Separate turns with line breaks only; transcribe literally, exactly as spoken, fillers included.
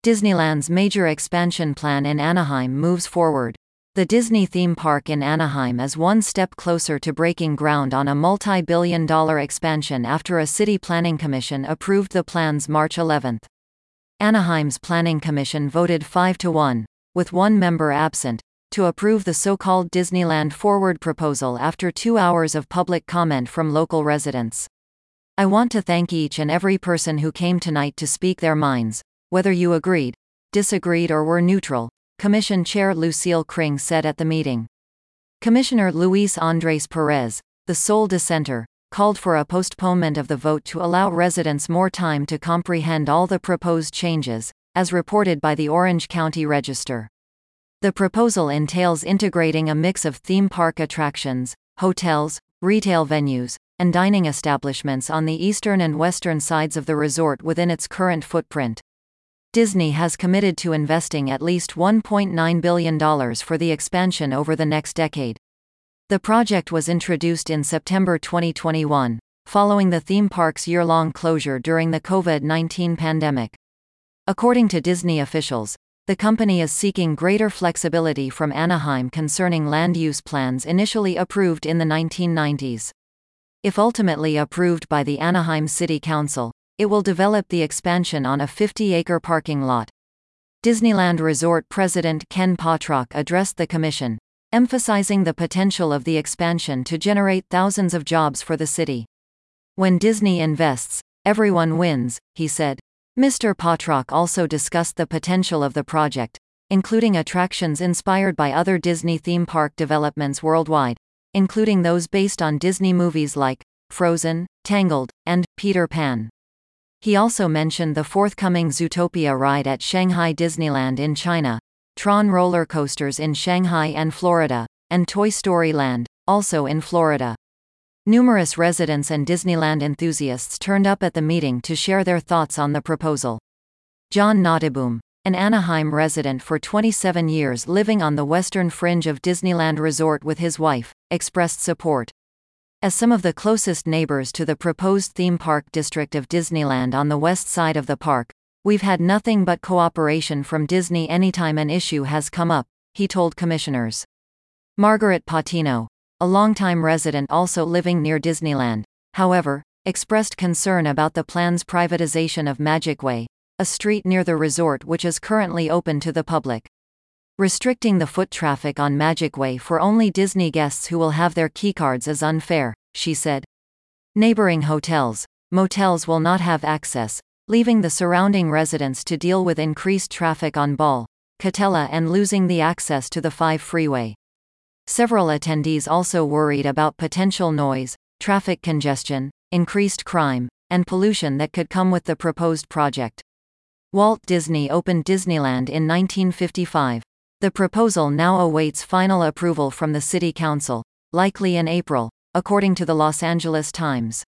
Disneyland's major expansion plan in Anaheim moves forward. The Disney theme park in Anaheim is one step closer to breaking ground on a multi-billion dollar expansion after a city planning commission approved the plans March eleventh. Anaheim's planning commission voted five to one, with one member absent, to approve the so-called Disneyland Forward proposal after two hours of public comment from local residents. "I want to thank each and every person who came tonight to speak their minds, whether you agreed, disagreed or were neutral," Commission Chair Lucille Kring said at the meeting. Commissioner Luis Andrés Perez, the sole dissenter, called for a postponement of the vote to allow residents more time to comprehend all the proposed changes, as reported by the Orange County Register. The proposal entails integrating a mix of theme park attractions, hotels, retail venues, and dining establishments on the eastern and western sides of the resort within its current footprint. Disney has committed to investing at least one point nine billion dollars for the expansion over the next decade. The project was introduced in September twenty twenty-one, following the theme park's year-long closure during the COVID nineteen pandemic. According to Disney officials, the company is seeking greater flexibility from Anaheim concerning land use plans initially approved in the nineteen nineties. If ultimately approved by the Anaheim City Council, it will develop the expansion on a fifty acre parking lot. Disneyland Resort President Ken Potrock addressed the commission, emphasizing the potential of the expansion to generate thousands of jobs for the city. "When Disney invests, everyone wins," he said. Mister Potrock also discussed the potential of the project, including attractions inspired by other Disney theme park developments worldwide, including those based on Disney movies like Frozen, Tangled, and Peter Pan. He also mentioned the forthcoming Zootopia ride at Shanghai Disneyland in China, Tron roller coasters in Shanghai and Florida, and Toy Story Land, also in Florida. Numerous residents and Disneyland enthusiasts turned up at the meeting to share their thoughts on the proposal. John Notteboom, an Anaheim resident for twenty-seven years living on the western fringe of Disneyland Resort with his wife, expressed support. "As some of the closest neighbors to the proposed theme park district of Disneyland on the west side of the park, we've had nothing but cooperation from Disney anytime an issue has come up," he told commissioners. Margaret Patino, a longtime resident also living near Disneyland, however, expressed concern about the plan's privatization of Magic Way, a street near the resort which is currently open to the public. "Restricting the foot traffic on Magic Way for only Disney guests who will have their keycards is unfair," she said. Neighboring hotels, motels will not have access, leaving the surrounding residents to deal with increased traffic on Ball, Katella and losing the access to the five freeway. Several attendees also worried about potential noise, traffic congestion, increased crime, and pollution that could come with the proposed project. Walt Disney opened Disneyland in nineteen fifty-five. The proposal now awaits final approval from the City Council, likely in April, according to the Los Angeles Times.